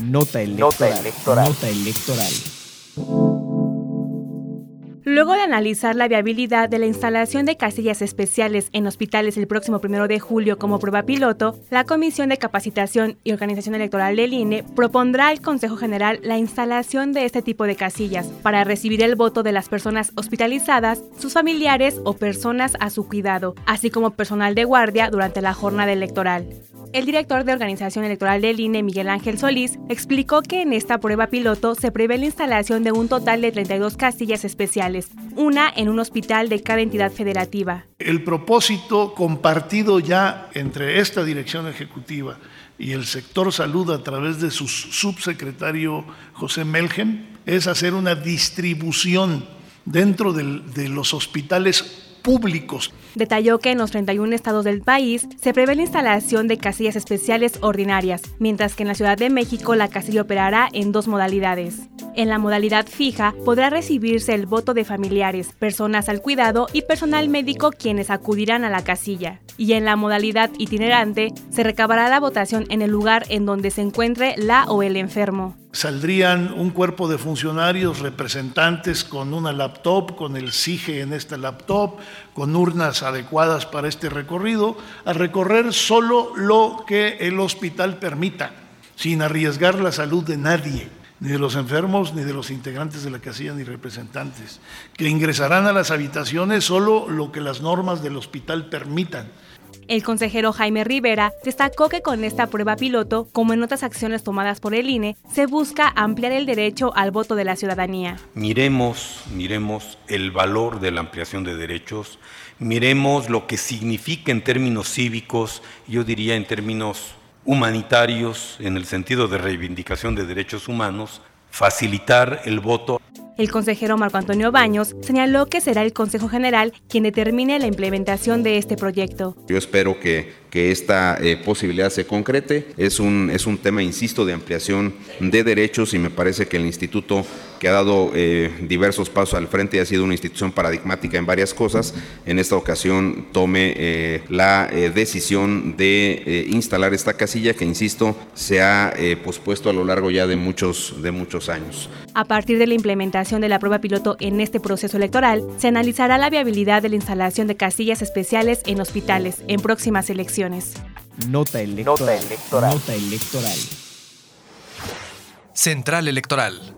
Nota electoral. Nota electoral. Luego de analizar la viabilidad de la instalación de casillas especiales en hospitales el próximo 1 de julio como prueba piloto, la Comisión de Capacitación y Organización Electoral del INE propondrá al Consejo General la instalación de este tipo de casillas para recibir el voto de las personas hospitalizadas, sus familiares o personas a su cuidado, así como personal de guardia durante la jornada electoral. El director de Organización Electoral del INE, Miguel Ángel Solís, explicó que en esta prueba piloto se prevé la instalación de un total de 32 casillas especiales, una en un hospital de cada entidad federativa. El propósito compartido ya entre esta dirección ejecutiva y el sector salud a través de su subsecretario José Melgen es hacer una distribución dentro de los hospitales públicos. Detalló que en los 31 estados del país se prevé la instalación de casillas especiales ordinarias, mientras que en la Ciudad de México la casilla operará en 2 modalidades. En la modalidad fija podrá recibirse el voto de familiares, personas al cuidado y personal médico quienes acudirán a la casilla. Y en la modalidad itinerante se recabará la votación en el lugar en donde se encuentre la o el enfermo. Saldrían un cuerpo de funcionarios representantes con una laptop, con el SIGE en esta laptop, con urnas adecuadas para este recorrido, a recorrer solo lo que el hospital permita, sin arriesgar la salud de nadie, ni de los enfermos, ni de los integrantes de la casilla, ni representantes, que ingresarán a las habitaciones solo lo que las normas del hospital permitan. El consejero Jaime Rivera destacó que con esta prueba piloto, como en otras acciones tomadas por el INE, se busca ampliar el derecho al voto de la ciudadanía. Miremos el valor de la ampliación de derechos, miremos lo que significa en términos cívicos, yo diría en términos humanitarios, en el sentido de reivindicación de derechos humanos, facilitar el voto. El consejero Marco Antonio Baños señaló que será el Consejo General quien determine la implementación de este proyecto. Yo espero que esta posibilidad se concrete. Es un tema, insisto, de ampliación de derechos y me parece que el instituto, que ha dado diversos pasos al frente y ha sido una institución paradigmática en varias cosas, en esta ocasión tome la decisión de instalar esta casilla que, insisto, se ha pospuesto a lo largo ya de muchos años. A partir de la implementación de la prueba piloto en este proceso electoral, se analizará la viabilidad de la instalación de casillas especiales en hospitales en próximas elecciones. Nota electoral. Nota electoral. Central Electoral.